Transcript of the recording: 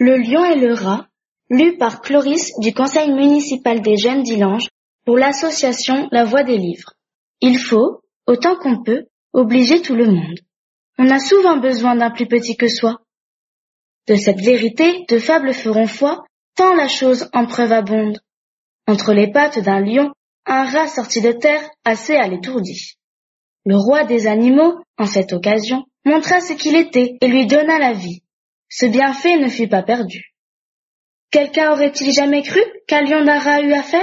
Le lion et le rat, lu par Cloris du Conseil municipal des jeunes d'Illange pour l'association La Voix des livres. Il faut, autant qu'on peut, obliger tout le monde. On a souvent besoin d'un plus petit que soi. De cette vérité, deux fables feront foi, tant la chose en preuve abonde. Entre les pattes d'un lion, un rat sorti de terre, assez à l'étourdi. Le roi des animaux, en cette occasion, montra ce qu'il était et lui donna la vie. Ce bienfait ne fut pas perdu. Quelqu'un aurait-il jamais cru qu'un lion d'un rat eût affaire ?